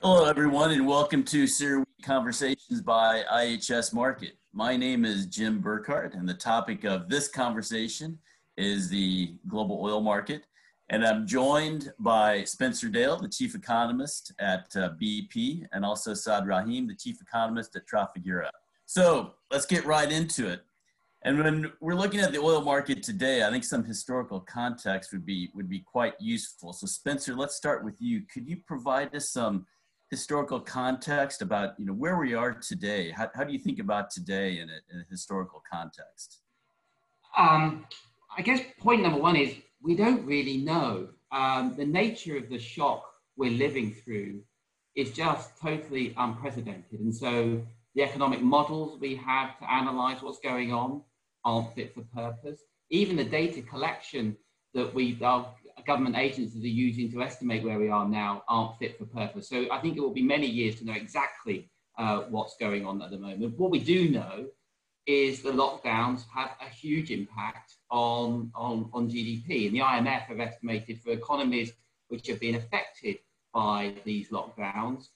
Hello, everyone, and welcome to CERAWeek Conversations by IHS Markit. My name is Jim Burkhardt, and the topic of this conversation is the global oil market. And I'm joined by Spencer Dale, the chief economist at BP, and also Saad Rahim, the chief economist at Trafigura. So let's get right into it. And when we're looking at the oil market today, I think some historical context would be quite useful. So Spencer, let's start with you. Could you provide us some historical context about where we are today? How do you think about today in a historical context? I guess point number one is we don't really know. The nature of the shock we're living through is just totally unprecedented. And so the economic models we have to analyze what's going on aren't fit for purpose. Even the data collection that our government agencies are using to estimate where we are now aren't fit for purpose. So I think it will be many years to know exactly what's going on at the moment. What we do know is the lockdowns have a huge impact on GDP. And the IMF have estimated for economies which have been affected by these lockdowns,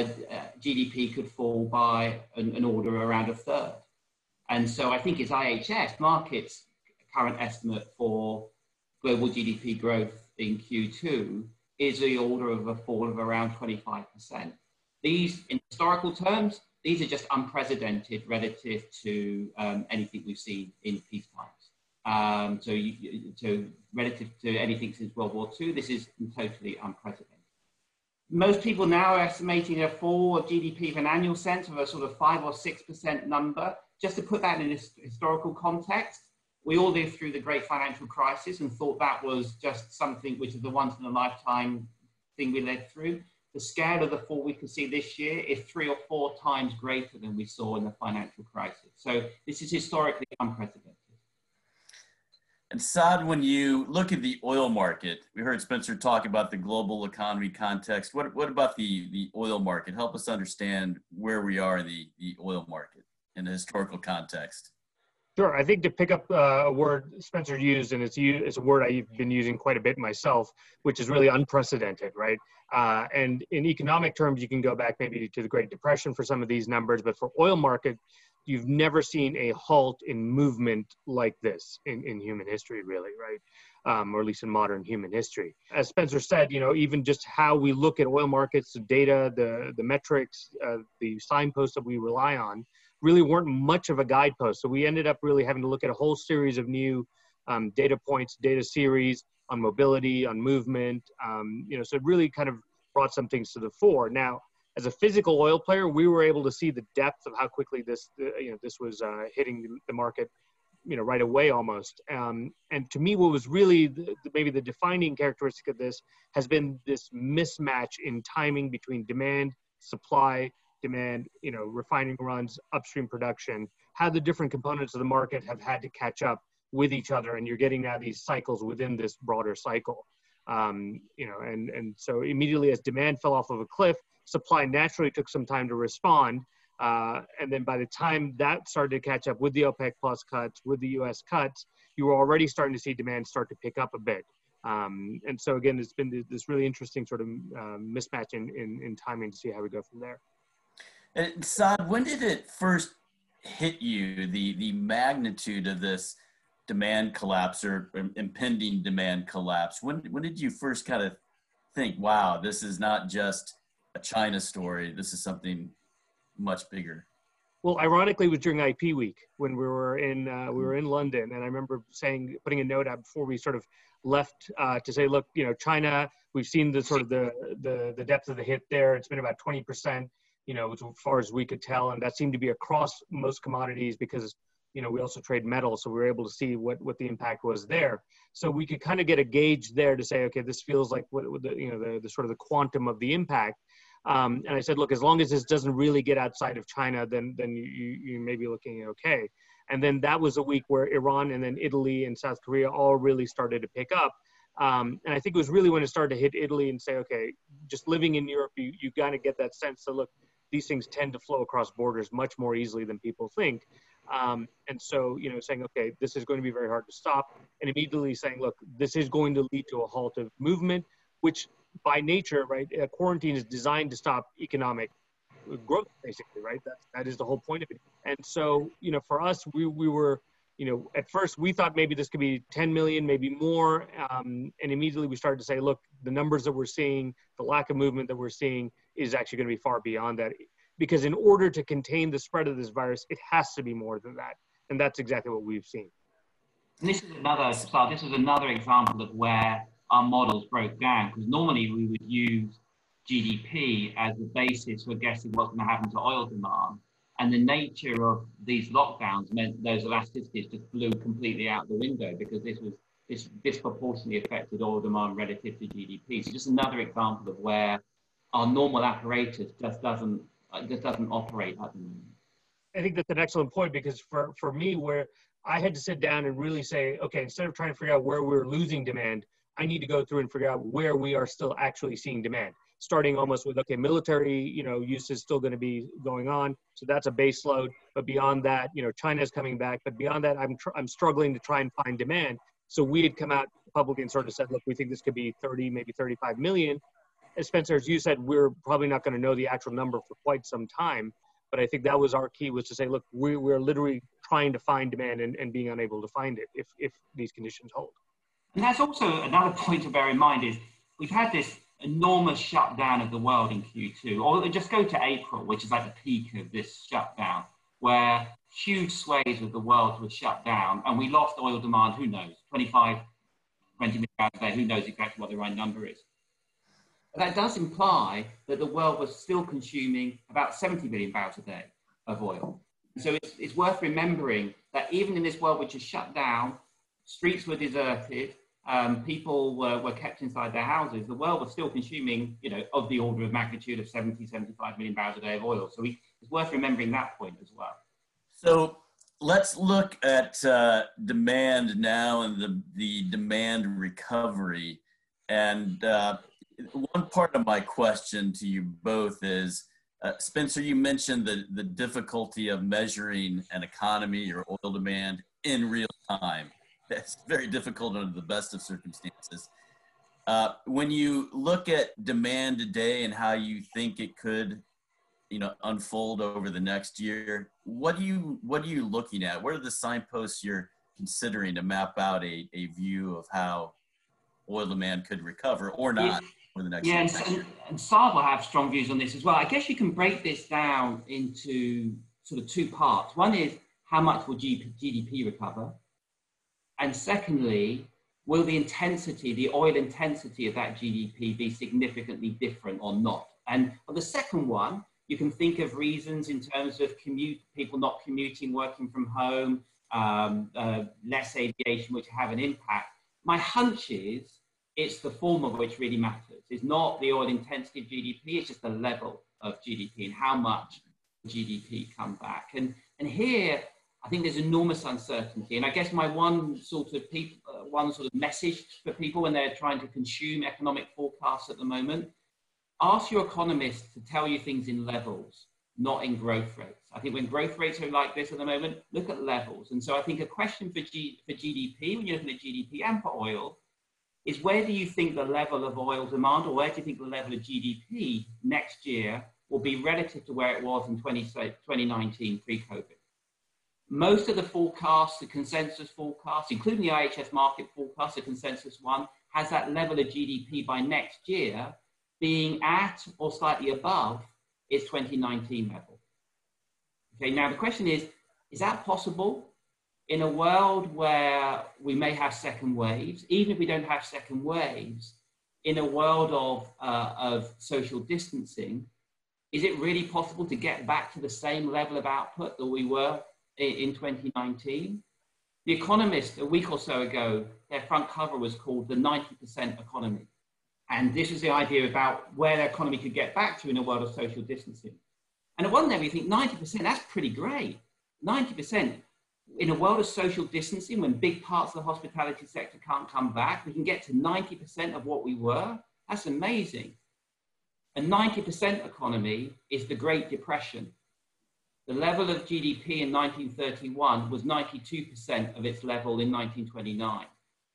GDP could fall by an order around a third. And so I think it's IHS Markit's current estimate for global GDP growth in Q2 is the order of a fall of around 25%. These, in historical terms, these are just unprecedented relative to anything we've seen in peace times. So relative to anything since World War II, this is totally unprecedented. Most people now are estimating a fall of GDP in an annual sense of a sort of 5 or 6% number. Just to put that in historical context, we all lived through the great financial crisis and thought that was just something which is the once in a lifetime thing we lived through. The scale of the fall we could see this year is 3 or 4 times greater than we saw in the financial crisis. So this is historically unprecedented. And Saad, when you look at the oil market, we heard Spencer talk about the global economy context. What about the oil market? Help us understand where we are in the oil market in the historical context. Sure. I think to pick up a word Spencer used, and it's a word I've been using quite a bit myself, which is really unprecedented, right? And in economic terms, you can go back maybe to the Great Depression for some of these numbers, but for oil market, you've never seen a halt in movement like this in human history, really, right? Or at least in modern human history. As Spencer said, even just how we look at oil markets, the data, the metrics, the signposts that we rely on, really weren't much of a guidepost. So we ended up really having to look at a whole series of new data points, data series on mobility, on movement. So it really kind of brought some things to the fore. Now, as a physical oil player, we were able to see the depth of how quickly this was hitting the market, right away almost. And to me, what was really maybe the defining characteristic of this has been this mismatch in timing between demand, supply, demand, refining runs, upstream production, how the different components of the market have had to catch up with each other. And you're getting now these cycles within this broader cycle. And so immediately as demand fell off of a cliff, supply naturally took some time to respond. And then by the time that started to catch up with the OPEC plus cuts, with the US cuts, you were already starting to see demand start to pick up a bit. And so again, it's been this really interesting sort of mismatch in timing to see how we go from there. And Saad, when did it first hit you, the magnitude of this demand collapse or impending demand collapse? When did you first kind of think, wow, this is not just a China story, this is something much bigger? Well, ironically, it was during IP week when we were in London, and I remember putting a note out before we sort of left to say, look, China, we've seen the sort of the depth of the hit there. It's been about 20%, as far as we could tell, and that seemed to be across most commodities because we also trade metal, so we were able to see what the impact was there. So we could kind of get a gauge there to say, okay, this feels like the sort of the quantum of the impact. And I said, look, as long as this doesn't really get outside of China, then you may be looking okay. And then that was a week where Iran and then Italy and South Korea all really started to pick up. And I think it was really when it started to hit Italy and say, okay, just living in Europe, you got to get that sense that, look, these things tend to flow across borders much more easily than people think. And so, saying, okay, this is going to be very hard to stop, and immediately saying, look, this is going to lead to a halt of movement, which by nature, right, quarantine is designed to stop economic growth, basically, right? That is the whole point of it. And so, for us, we were, at first we thought maybe this could be 10 million, maybe more. And immediately we started to say, look, the numbers that we're seeing, the lack of movement that we're seeing is actually going to be far beyond that. Because in order to contain the spread of this virus, it has to be more than that. And that's exactly what we've seen. And this is another example of where our models broke down, because normally we would use GDP as the basis for guessing what's going to happen to oil demand. And the nature of these lockdowns meant those elasticities just flew completely out the window, because this disproportionately affected oil demand relative to GDP. So just another example of where our normal apparatus just doesn't operate at the moment. I think that's an excellent point, because for me, where I had to sit down and really say, okay, instead of trying to figure out where we're losing demand, I need to go through and figure out where we are still actually seeing demand. Starting almost with, okay, military, use is still going to be going on. So that's a base load. But beyond that, China's coming back. But beyond that, I'm struggling to try and find demand. So we had come out publicly and sort of said, look, we think this could be 30, maybe 35 million. As Spencer, as you said, we're probably not going to know the actual number for quite some time. But I think that was our key, was to say, look, we're literally trying to find demand and being unable to find it if these conditions hold. And that's also another point to bear in mind, is we've had this enormous shutdown of the world in Q2, or just go to April, which is like the peak of this shutdown, where huge swathes of the world were shut down, and we lost oil demand, who knows, 20 million barrels a day, who knows exactly what the right number is. But that does imply that the world was still consuming about 70 million barrels a day of oil. So it's worth remembering that even in this world which is shut down, streets were deserted, people were kept inside their houses, the world was still consuming, of the order of magnitude of 70, 75 million barrels a day of oil. So it's worth remembering that point as well. So let's look at demand now and the demand recovery. And one part of my question to you both is, Spencer, you mentioned the difficulty of measuring an economy or oil demand in real time. It's very difficult under the best of circumstances. When you look at demand today and how you think it could, unfold over the next year, what are you looking at? What are the signposts you're considering to map out a view of how oil demand could recover or not over the next year? And Saad will have strong views on this as well. I guess you can break this down into sort of two parts. One is, how much will GDP recover? And secondly, will the oil intensity of that GDP be significantly different or not? And for the second one, you can think of reasons in terms of people not commuting, working from home, less aviation, which have an impact. My hunch is it's the former which really matters. It's not the oil intensity of GDP, it's just the level of GDP and how much GDP come back. And here, I think there's enormous uncertainty. And I guess my one sort of message for people when they're trying to consume economic forecasts at the moment, ask your economists to tell you things in levels, not in growth rates. I think when growth rates are like this at the moment, look at levels. And so I think a question for GDP, when you're looking at GDP and for oil, is where do you think the level of oil demand, or where do you think the level of GDP next year will be relative to where it was in 2019 pre-COVID? Most of the forecasts, the consensus forecasts, including the IHS market forecast, the consensus one, has that level of GDP by next year being at or slightly above its 2019 level. Okay, now the question is that possible? In a world where we may have second waves, even if we don't have second waves, in a world of social distancing, is it really possible to get back to the same level of output that we were in 2019? The Economist, a week or so ago, their front cover was called the 90% economy. And this was the idea about where the economy could get back to in a world of social distancing. And at one level, you think 90%, that's pretty great. 90%. In a world of social distancing, when big parts of the hospitality sector can't come back, we can get to 90% of what we were. That's amazing. A 90% economy is the Great Depression. The level of GDP in 1931 was 92% of its level in 1929.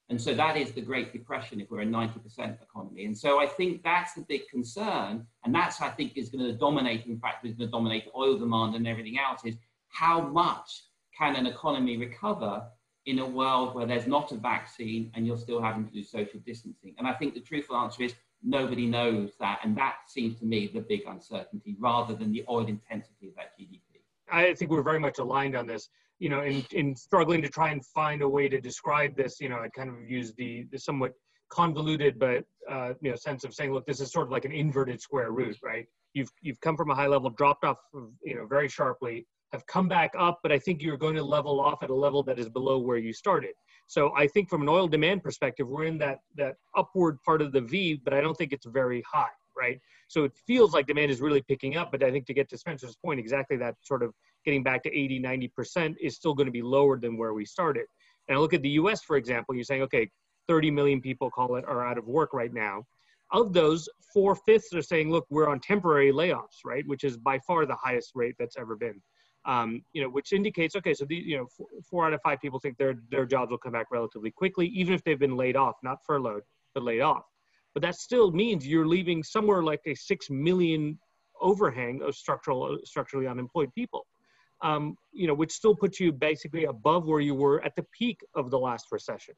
And so that is the Great Depression if we're a 90% economy. And so I think that's the big concern. And that's, I think, is going to dominate, in fact, is going to dominate oil demand and everything else, is how much can an economy recover in a world where there's not a vaccine and you're still having to do social distancing? And I think the truthful answer is nobody knows that. And that seems to me the big uncertainty rather than the oil intensity of that GDP. I think we're very much aligned on this. You know, in struggling to try and find a way to describe this, you know, I kind of use the somewhat convoluted but you know, sense of saying, look, this is sort of like an inverted square root, right? You've come from a high level, dropped off, you know, very sharply, have come back up, but I think you're going to level off at a level that is below where you started. So I think from an oil demand perspective, we're in that upward part of the V, but I don't think it's very high, right? So it feels like demand is really picking up, but I think to get to Spencer's point, exactly that sort of getting back to 80, 90% is still going to be lower than where we started. And I look at the US, for example, you're saying, okay, 30 million people call it are out of work right now. Of those, 4/5 are saying, look, we're on temporary layoffs, right? Which is by far the highest rate that's ever been. You know, which indicates, okay, so the, you know, 4 out of 5 people think their jobs will come back relatively quickly, even if they've been laid off, not furloughed, but laid off. But that still means you're leaving somewhere like a 6 million overhang of structurally unemployed people, you know, which still puts you basically above where you were at the peak of the last recession.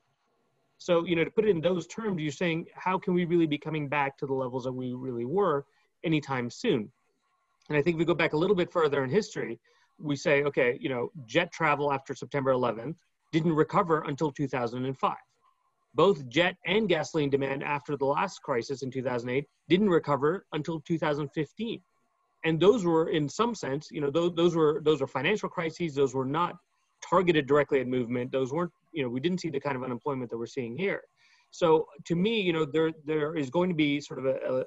So, you know, to put it in those terms, you're saying, how can we really be coming back to the levels that we really were anytime soon? And I think if we go back a little bit further in history, we say, okay, you know, jet travel after September 11th didn't recover until 2005. Both jet and gasoline demand after the last crisis in 2008 didn't recover until 2015. And those were, in some sense, you know, those were financial crises. Those were not targeted directly at movement. Those weren't, you know, we didn't see the kind of unemployment that we're seeing here. So to me, you know, there is going to be sort of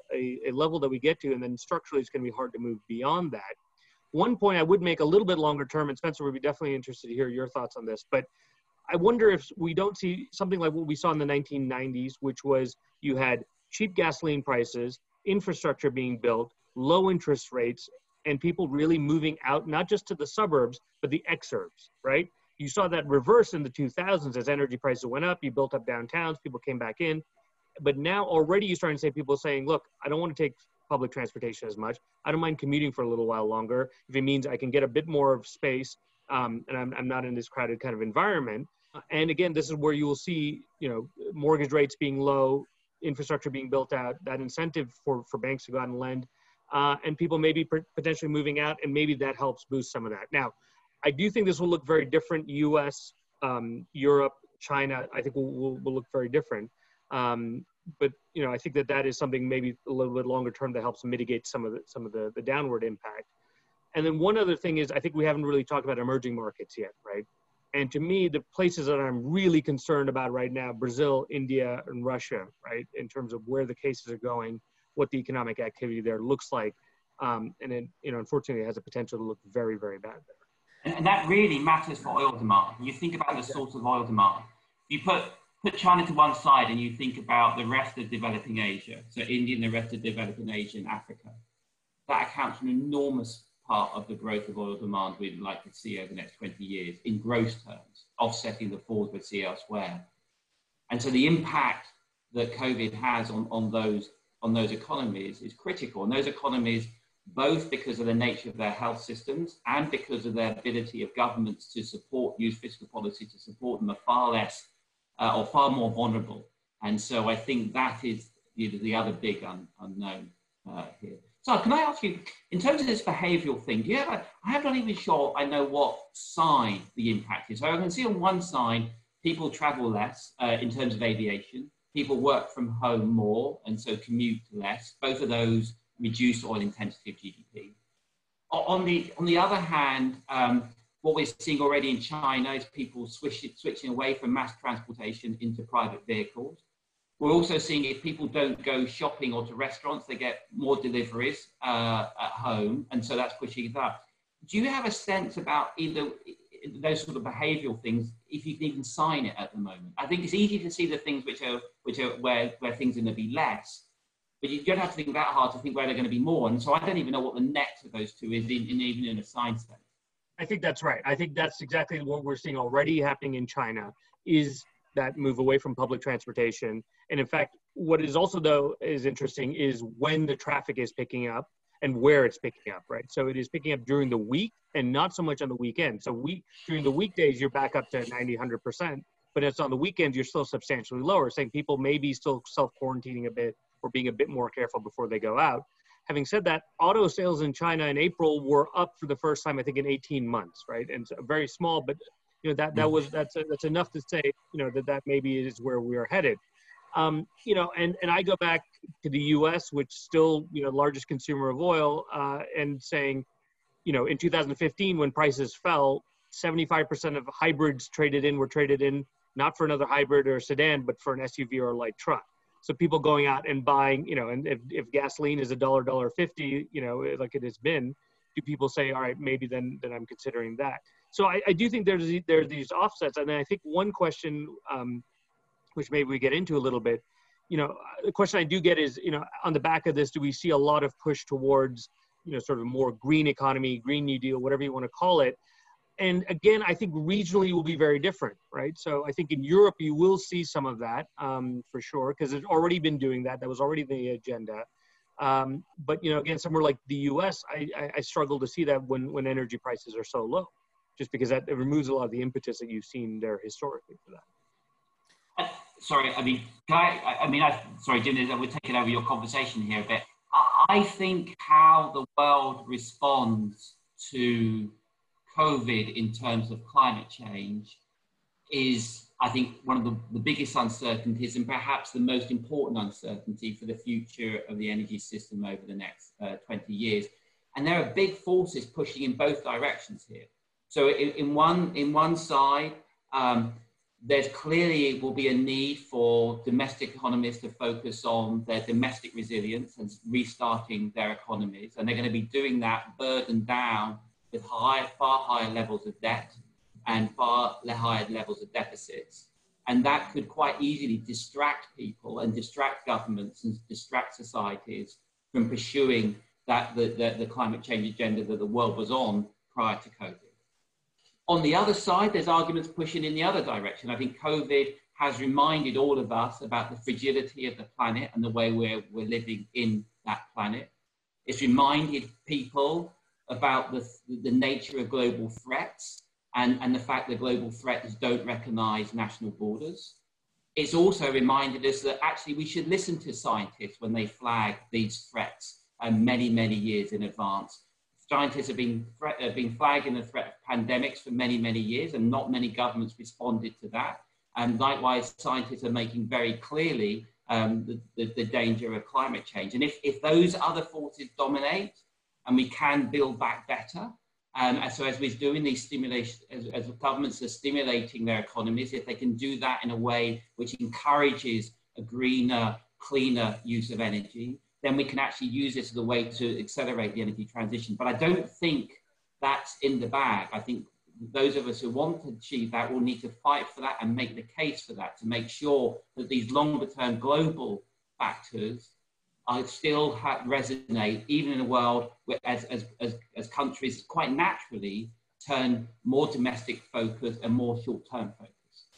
a level that we get to, and then structurally it's going to be hard to move beyond that. One point I would make a little bit longer term, and Spencer would be definitely interested to hear your thoughts on this, but I wonder if we don't see something like what we saw in the 1990s, which was you had cheap gasoline prices, infrastructure being built, low interest rates, and people really moving out, not just to the suburbs, but the exurbs, right? You saw that reverse in the 2000s as energy prices went up, you built up downtowns, people came back in. But now already you're starting to say people saying, look, I don't want to take public transportation as much. I don't mind commuting for a little while longer if it means I can get a bit more of space and I'm not in this crowded kind of environment. And again, this is where you will see, you know, mortgage rates being low, infrastructure being built out, that incentive for banks to go out and lend, and people maybe potentially moving out, and maybe that helps boost some of that. Now, I do think this will look very different. US, Europe, China, I think will look very different. But you know, I think that is something maybe a little bit longer term that helps mitigate some of the downward impact. And then one other thing is, I think we haven't really talked about emerging markets yet, right? And to me, the places that I'm really concerned about right now, Brazil, India, and Russia, right? In terms of where the cases are going, what the economic activity there looks like. And it, you know, unfortunately, it has a potential to look very, very bad there. And that really matters for oil demand. You think about the source of oil demand. You put China to one side and you think about the rest of developing Asia, so India and the rest of developing Asia and Africa. That accounts for an enormous part of the growth of oil demand we'd like to see over the next 20 years in gross terms, offsetting the falls we see elsewhere. And so the impact that COVID has on those economies is critical. And those economies, both because of the nature of their health systems and because of their ability of governments to use fiscal policy to support them, are far less or far more vulnerable. And so I think that is the other big unknown here. So can I ask you, in terms of this behavioural thing, I'm not even sure I know what side the impact is. So I can see on one side, people travel less in terms of aviation, people work from home more, and so commute less. Both of those reduce oil intensity of GDP. On the other hand, what we're seeing already in China is people switching away from mass transportation into private vehicles. We're also seeing if people don't go shopping or to restaurants, they get more deliveries at home, and so that's pushing it up. Do you have a sense about either those sort of behavioural things, if you can even sign it at the moment? I think it's easy to see the things which are where things are going to be less, but you don't have to think that hard to think where they're going to be more. And so I don't even know what the net of those two is, even in a sign sense. I think that's right. I think that's exactly what we're seeing already happening in China is that move away from public transportation. And in fact, what is also though is interesting is when the traffic is picking up and where it's picking up, right? So it is picking up during the week and not so much on the weekend. So during the weekdays, you're back up to 90, 100%, but it's on the weekends, you're still substantially lower, saying people may be still self-quarantining a bit or being a bit more careful before they go out. Having said that, auto sales in China in April were up for the first time, I think, in 18 months, right? And so very small, but you know, that's enough to say, you know, that maybe is where we are headed. You know, and I go back to the U.S., which still, you know, largest consumer of oil, and saying, you know, in 2015, when prices fell, 75% of hybrids were traded in not for another hybrid or sedan, but for an SUV or a light truck. So people going out and buying, you know, and if gasoline is $1.50, you know, like it has been, do people say, all right, maybe then I'm considering that. So I do think there's these offsets. And then I think one question, which maybe we get into a little bit, you know, the question I do get is, you know, on the back of this, do we see a lot of push towards, you know, sort of more green economy, Green New Deal, whatever you want to call it? And again, I think regionally will be very different, right? So I think in Europe, you will see some of that for sure, because it's already been doing that. That was already the agenda. But, you know, again, somewhere like the US, I struggle to see that when energy prices are so low, just because it removes a lot of the impetus that you've seen there historically for that. Sorry, I mean, sorry, Jim, we're taking over your conversation here a bit. I think how the world responds to COVID in terms of climate change is, I think, one of the biggest uncertainties and perhaps the most important uncertainty for the future of the energy system over the next 20 years. And there are big forces pushing in both directions here. So in one side, there's clearly will be a need for domestic economies to focus on their domestic resilience and restarting their economies. And they're going to be doing that burdened down with far higher levels of debt and far higher levels of deficits. And that could quite easily distract people and distract governments and distract societies from pursuing the climate change agenda that the world was on prior to COVID. On the other side, there's arguments pushing in the other direction. I think COVID has reminded all of us about the fragility of the planet and the way we're living in that planet. It's reminded people about the nature of global threats and the fact that global threats don't recognize national borders. It's also reminded us that actually we should listen to scientists when they flag these threats many, many years in advance. Scientists have been flagging the threat of pandemics for many, many years, and not many governments responded to that. And likewise, scientists are making very clearly the danger of climate change. And if those other forces dominate, and we can build back better, and so as we're doing these stimulation, as governments are stimulating their economies, if they can do that in a way which encourages a greener, cleaner use of energy, then we can actually use this as a way to accelerate the energy transition. But I don't think that's in the bag. I think those of us who want to achieve that will need to fight for that and make the case for that to make sure that these longer term global factors still resonate, even in a world where as countries quite naturally turn more domestic focus and more short-term focus.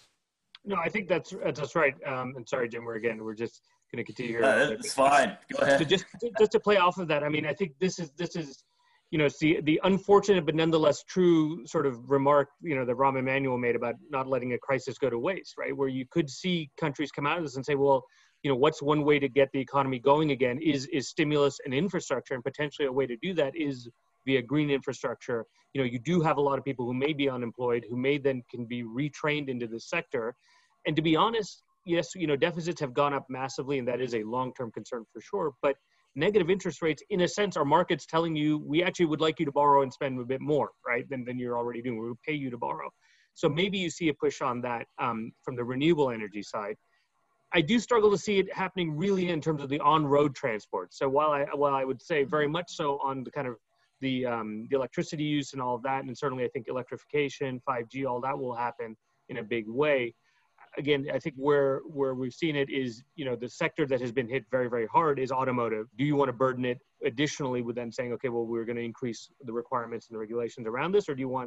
No, I think that's right. And sorry, Jim, we're just going to continue here. It's fine. Go ahead. So just to play off of that, I mean, I think this is you know, the unfortunate but nonetheless true sort of remark, you know, that Rahm Emanuel made about not letting a crisis go to waste, right? Where you could see countries come out of this and say, well, you know, what's one way to get the economy going again is stimulus and infrastructure, and potentially a way to do that is via green infrastructure. You know, you do have a lot of people who may be unemployed, who may then can be retrained into this sector. And to be honest, yes, you know, deficits have gone up massively, and that is a long-term concern for sure. But negative interest rates, in a sense, are markets telling you, we actually would like you to borrow and spend a bit more, right, than you're already doing. We will pay you to borrow. So maybe you see a push on that from the renewable energy side. I do struggle to see it happening really in terms of the on-road transport. So while I would say very much so on the kind of the electricity use and all of that, and certainly I think electrification, 5G, all that will happen in a big way. Again, I think where we've seen it is, you know, the sector that has been hit very, very hard is automotive. Do you want to burden it additionally with then saying, okay, well, we're going to increase the requirements and the regulations around this, or do you want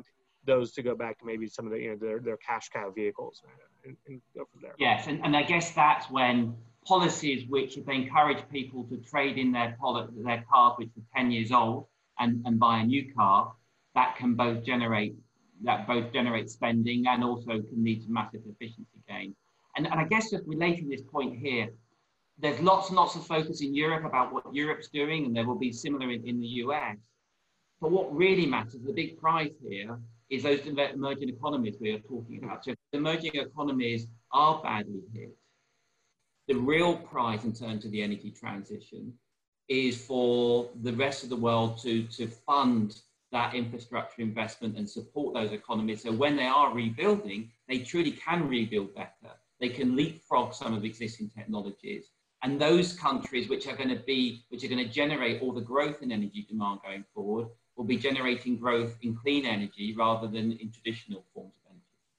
those to go back to maybe some of the, their cash cow vehicles and go from there. Yes, and I guess that's when policies which, if they encourage people to trade in their cars which are 10 years old and buy a new car, that can both generate spending and also can lead to massive efficiency gain. And I guess just relating this point here, there's lots and lots of focus in Europe about what Europe's doing, and there will be similar in the US. But what really matters, the big prize here, is those emerging economies we are talking about. So if emerging economies are badly hit, the real prize in terms of the energy transition is for the rest of the world to fund that infrastructure investment and support those economies. So when they are rebuilding, they truly can rebuild better. They can leapfrog some of the existing technologies. And those countries which are going to generate all the growth in energy demand going forward will be generating growth in clean energy rather than in traditional forms of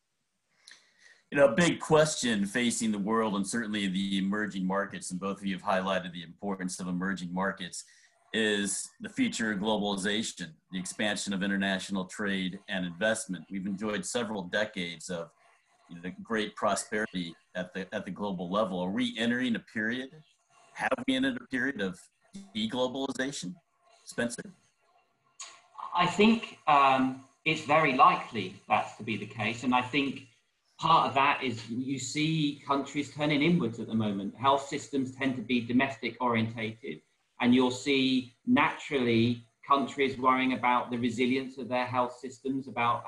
energy. A big question facing the world and certainly the emerging markets, and both of you have highlighted the importance of emerging markets, is the future of globalization, the expansion of international trade and investment. We've enjoyed several decades of great prosperity at the global level. Are we entering a period? Have we entered a period of deglobalization? Spencer? I think it's very likely that's to be the case. And I think part of that is you see countries turning inwards at the moment. Health systems tend to be domestic orientated, and you'll see naturally countries worrying about the resilience of their health systems, about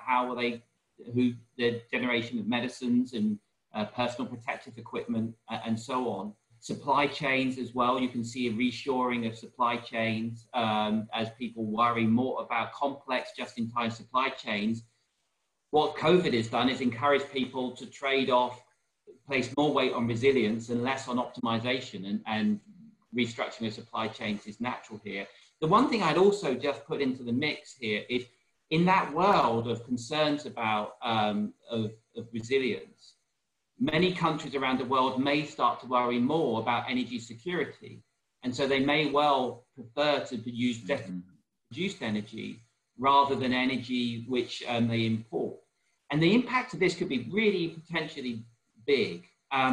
the generation of medicines and personal protective equipment and so on. Supply chains as well. You can see a reshoring of supply chains as people worry more about complex just-in-time supply chains. What COVID has done is encourage people to trade off, place more weight on resilience and less on optimization, and restructuring of supply chains is natural here. The one thing I'd also just put into the mix here is, in that world of concerns about of resilience, many countries around the world may start to worry more about energy security. And so they may well prefer to use produced energy rather than energy which they import. And the impact of this could be really potentially big.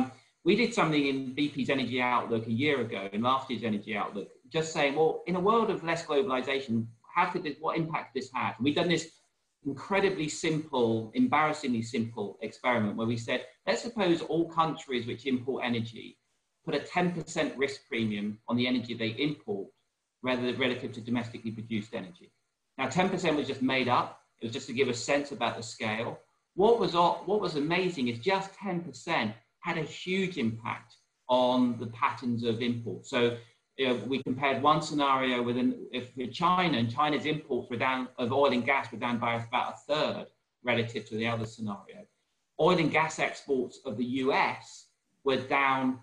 We did something in BP's Energy Outlook a year ago, in last year's Energy Outlook, just saying, well, in a world of less globalization, what impact could this have? And we've done this incredibly simple, embarrassingly simple experiment where we said, let's suppose all countries which import energy put a 10% risk premium on the energy they import relative to domestically produced energy. Now, 10% was just made up. It was just to give a sense about the scale. What was amazing is just 10% had a huge impact on the patterns of import. So we compared one scenario with China, and China's imports of oil and gas were down by about a third relative to the other scenario. Oil and gas exports of the US were down,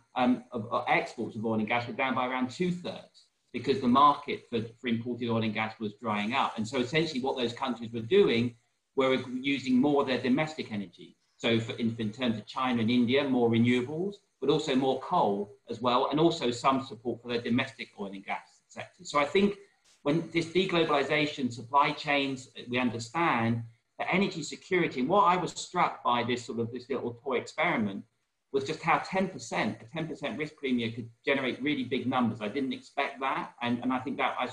exports of oil and gas were down by around 2/3 because the market for imported oil and gas was drying up. And so essentially what those countries were doing were using more of their domestic energy. So in terms of China and India, more renewables, but also more coal as well, and also some support for their domestic oil and gas sector. So I think when this deglobalization, supply chains, we understand that energy security, and what I was struck by this little toy experiment was just how a 10% risk premium could generate really big numbers. I didn't expect that. And I think that I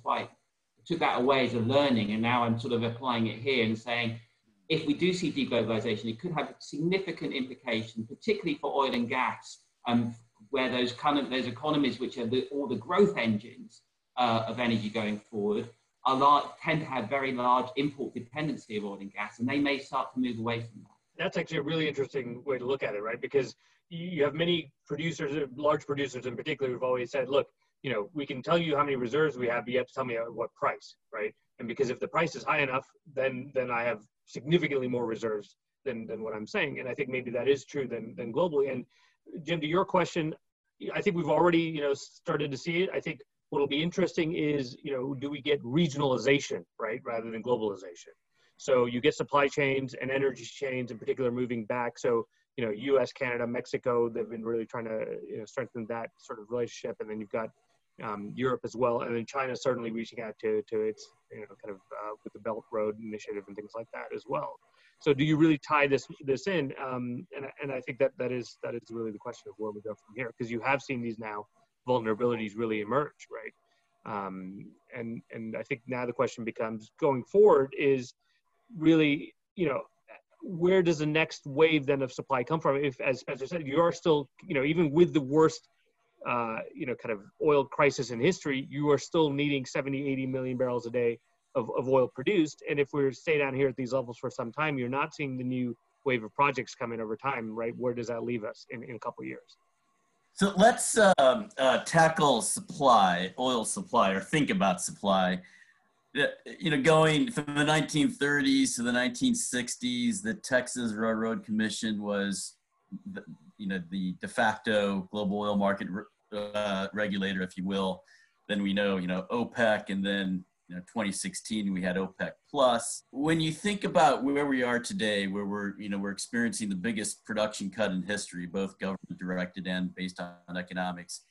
took that away as a learning, and now I'm sort of applying it here and saying, if we do see deglobalization, it could have significant implications, particularly for oil and gas, where those economies which are all the growth engines of energy going forward tend to have very large import dependency of oil and gas, and they may start to move away from that. That's actually a really interesting way to look at it, right? Because you have many producers, large producers in particular, who've always said, look, we can tell you how many reserves we have, but you have to tell me at what price, right? And because if the price is high enough, then I have significantly more reserves than what I'm saying. And I think maybe that is true than globally. And Jim, to your question, I think we've already, started to see it. I think what'll be interesting is, do we get regionalization, right? Rather than globalization. So you get supply chains and energy chains in particular moving back. So, US, Canada, Mexico, they've been really trying to strengthen that sort of relationship. And then you've got Europe as well, and then China certainly reaching out to its, kind of with the Belt Road Initiative and things like that as well. So do you really tie this in? And I think that is really the question of where we go from here, because you have seen these now vulnerabilities really emerge, right? And I think now the question becomes, going forward, is really, where does the next wave then of supply come from? If, as Spencer said, you are still, even with the worst, kind of oil crisis in history, you are still needing 70, 80 million barrels a day of oil produced. And if we stay down here at these levels for some time, you're not seeing the new wave of projects come in over time, right? Where does that leave us in a couple of years? So let's tackle supply, oil supply, or think about supply. Going from the 1930s to the 1960s, the Texas Railroad Commission was, the de facto global oil market regulator, if you will. Then we know, OPEC, and then 2016 we had OPEC plus. When you think about where we are today, where we're experiencing the biggest production cut in history, both government directed and based on economics,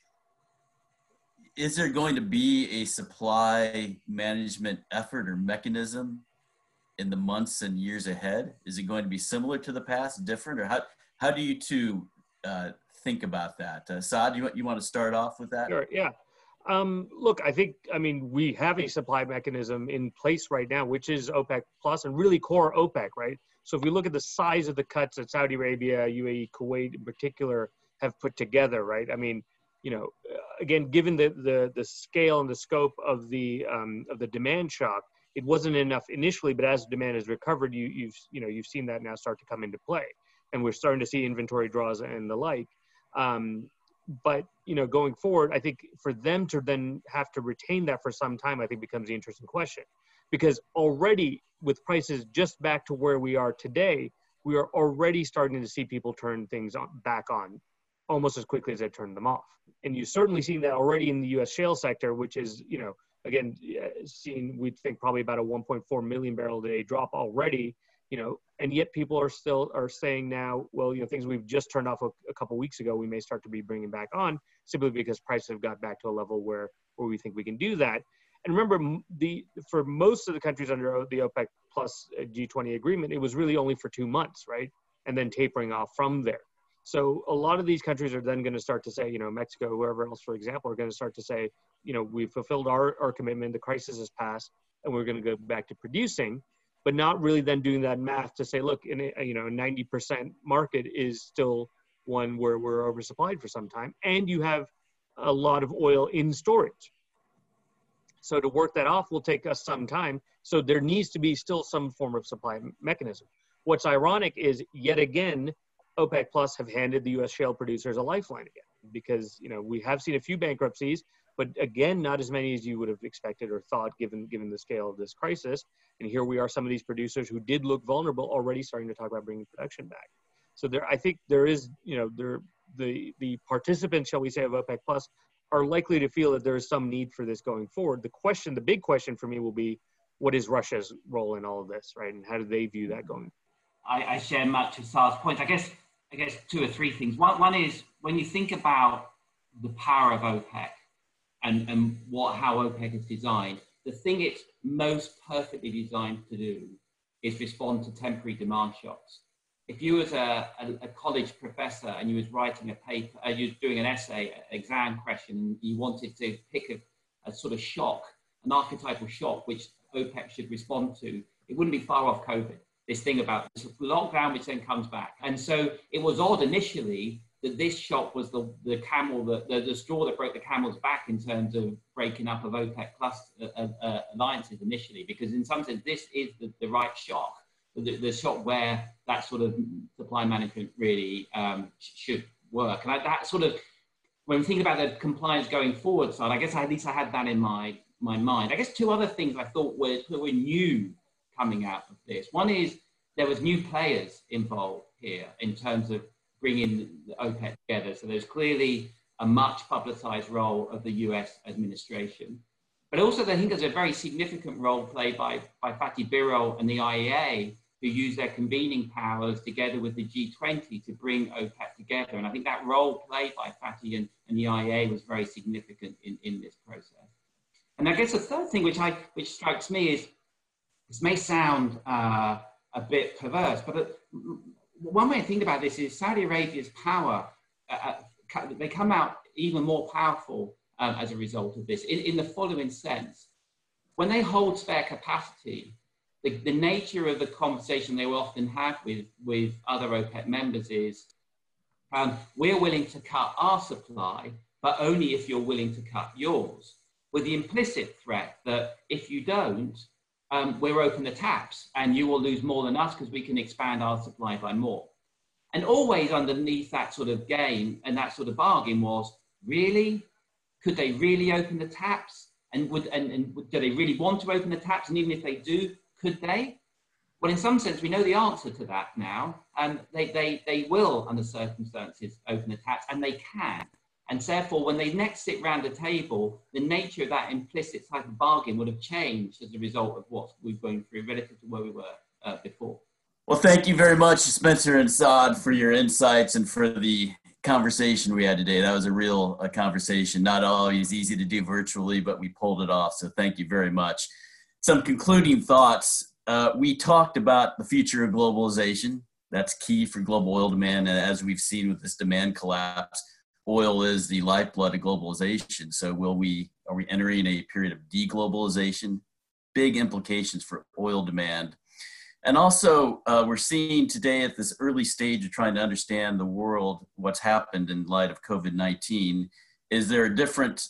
is there going to be a supply management effort or mechanism in the months and years ahead? Is it going to be similar to the past, different, or how do you two think about that? Saad, you want to start off with that? Sure, yeah. Look, we have a supply mechanism in place right now, which is OPEC plus, and really core OPEC, right? So if we look at the size of the cuts that Saudi Arabia, UAE, Kuwait in particular have put together, right? Again, given the scale and the scope of the demand shock, it wasn't enough initially, but as demand has recovered, you've seen that now start to come into play, and we're starting to see inventory draws and the like. But going forward, I think for them to then have to retain that for some time, I think becomes the interesting question, because already with prices just back to where we are today, we are already starting to see people turn things back on almost as quickly as they turn them off. And you've certainly seen that already in the U.S. shale sector, which is, again, seen, we think probably about a 1.4 million barrel a day drop already, and yet people are saying now, well, things we've just turned off a couple of weeks ago, we may start to be bringing back on, simply because prices have got back to a level where we think we can do that. And remember, for most of the countries under the OPEC plus G20 agreement, it was really only for 2 months, right? And then tapering off from there. So a lot of these countries are then going to start to say, Mexico, whoever else, for example, are going to start to say, we've fulfilled our commitment, the crisis has passed, and we're going to go back to producing, but not really then doing that math to say, look, in a 90% market is still one where we're oversupplied for some time, and you have a lot of oil in storage. So to work that off will take us some time. So there needs to be still some form of supply mechanism. What's ironic is, yet again, OPEC plus have handed the U.S. shale producers a lifeline again, because we have seen a few bankruptcies, but again, not as many as you would have expected or thought, given the scale of this crisis. And here we are, some of these producers who did look vulnerable already starting to talk about bringing production back. So I think there is, the participants, shall we say, of OPEC plus are likely to feel that there is some need for this going forward. The big question for me will be, what is Russia's role in all of this, right? And how do they view that going? I share much of Saad's points. I guess 2 or 3 things. One is, when you think about the power of OPEC and how OPEC is designed, the thing it's most perfectly designed to do is respond to temporary demand shocks. If you was a college professor and you was writing a paper, you was doing an essay, exam question, and you wanted to pick a sort of shock, an archetypal shock, which OPEC should respond to, it wouldn't be far off COVID. This thing about this lockdown, which then comes back. And so it was odd initially that this shock was the straw that broke the camel's back in terms of breaking up of OPEC plus alliances initially, because in some sense, this is the right shock, the shock where that sort of supply management really should work. And that sort of, when we think about the compliance going forward side, I guess at least I had that in my mind. I guess 2 other things I thought were new coming out of this. One is, there was new players involved here in terms of bringing the OPEC together. So there's clearly a much publicized role of the US administration. But also I think there's a very significant role played by Fatih Birol and the IEA who use their convening powers together with the G20 to bring OPEC together. And I think that role played by Fatih and the IEA was very significant in this process. And I guess the third thing which strikes me is, this may sound a bit perverse, but one way to think about this is Saudi Arabia's power, they come out even more powerful as a result of this, in the following sense. When they hold spare capacity, the nature of the conversation they will often have with other OPEC members is, we're willing to cut our supply, but only if you're willing to cut yours, with the implicit threat that if you don't, we'll open the taps and you will lose more than us because we can expand our supply by more. And always underneath that sort of game and that sort of bargain was, really? Could they really open the taps? And do they really want to open the taps? And even if they do, could they? Well, in some sense, we know the answer to that now. They will, under circumstances, open the taps, and they can. And therefore, when they next sit round the table, the nature of that implicit type of bargain would have changed as a result of what we've gone through relative to where we were before. Well, thank you very much, Spencer and Saad, for your insights and for the conversation we had today. That was a real conversation, not always easy to do virtually, but we pulled it off. So thank you very much. Some concluding thoughts. We talked about the future of globalization. That's key for global oil demand. And as we've seen with this demand collapse, oil is the lifeblood of globalization. So are we entering a period of deglobalization? Big implications for oil demand. And also, we're seeing today at this early stage of trying to understand the world, what's happened in light of COVID-19, is there are different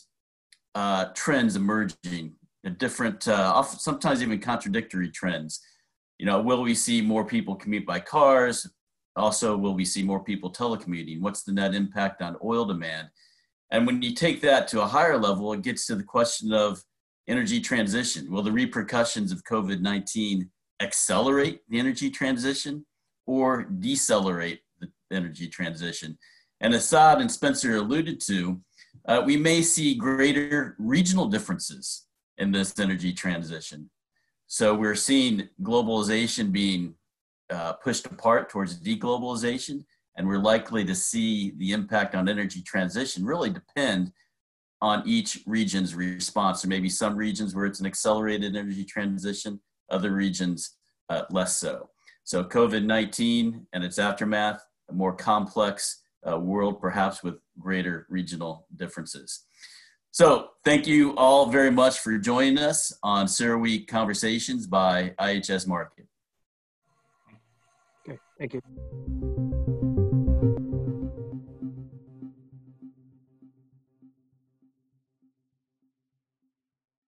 trends emerging, different, sometimes even contradictory trends. You know, will we see more people commute by cars? Also, will we see more people telecommuting? What's the net impact on oil demand? And when you take that to a higher level, it gets to the question of energy transition. Will the repercussions of COVID-19 accelerate the energy transition or decelerate the energy transition? And as Saad and Spencer alluded to, we may see greater regional differences in this energy transition. So we're seeing globalization being pushed apart towards deglobalization, and we're likely to see the impact on energy transition really depend on each region's response. There may be some regions where it's an accelerated energy transition, other regions less so. So COVID-19 and its aftermath, a more complex world, perhaps with greater regional differences. So thank you all very much for joining us on CERAWeek Conversations by IHS Markit. Okay, thank you.